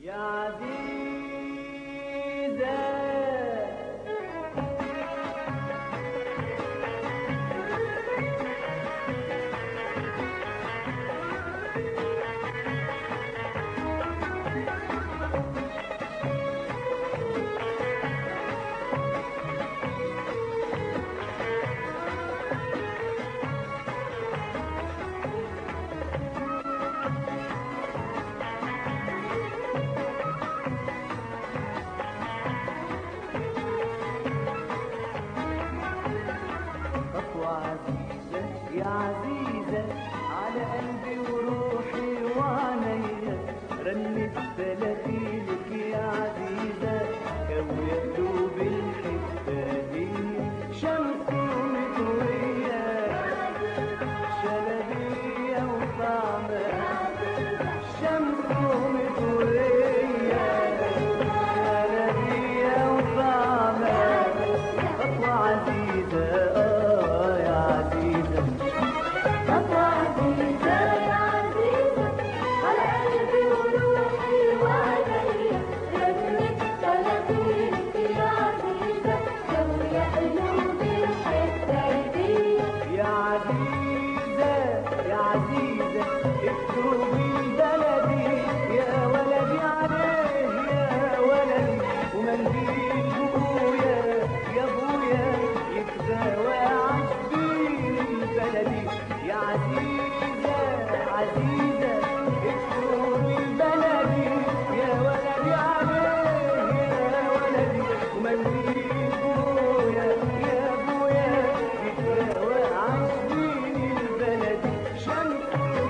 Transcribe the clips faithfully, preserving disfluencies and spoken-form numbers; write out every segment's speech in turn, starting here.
يا عزيزة يا عزيزة على قلبي وروحي وعينيا رنت بلديلك يا عزيزة كوية قلوب الحتة دي شمس ومطوية شلبية وطعمة شمس ومطوية شلبية وطعمة خطوة عزيزة اكتبي بلدي يا ولدي عليه يا ولدي ومنديل ابويا يا ابويا يتداوى عشبين بلدي يا عزيزة عزيزة اكتبي بلدي يا ولدي عليه يا ولدي ومنديل ابويا يا ابويا يتداوى عشبين بلدي شمس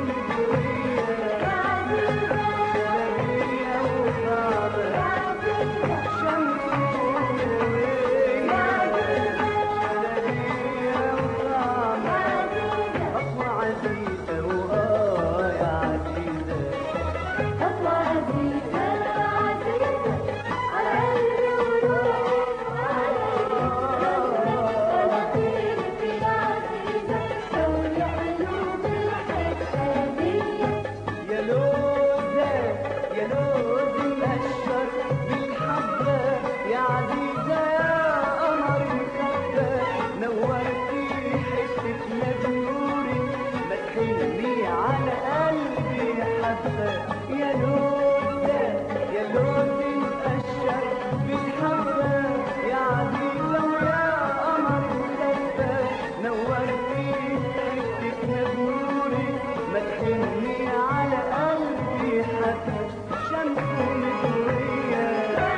على قلبي حبة يا لوزة يا لوز مقشر بالحبة يا عزيزة ويا قمر مدفى نورتي حتتنا بنوري ما تحني على قلبي حبة شمس ومطوية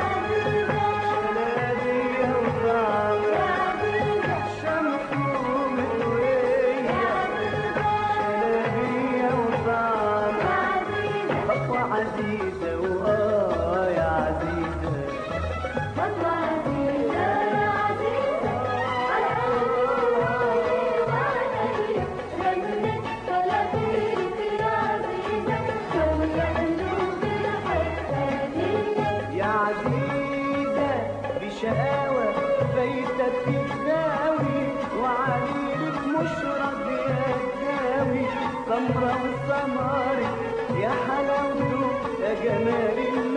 شلبية وطعمة شمس ومطوية عزيزة وآه يا عزيزة خطوة عزيزة يا عزيزة على قلبي وعليا رنت بلديك يا عزيزة كوية قلوب الحتة دي يا عزيزة بشقاوة فايتك تساوي وعليلك مش راضية تساوي سمرة وسماري يا حلاوته يا جمال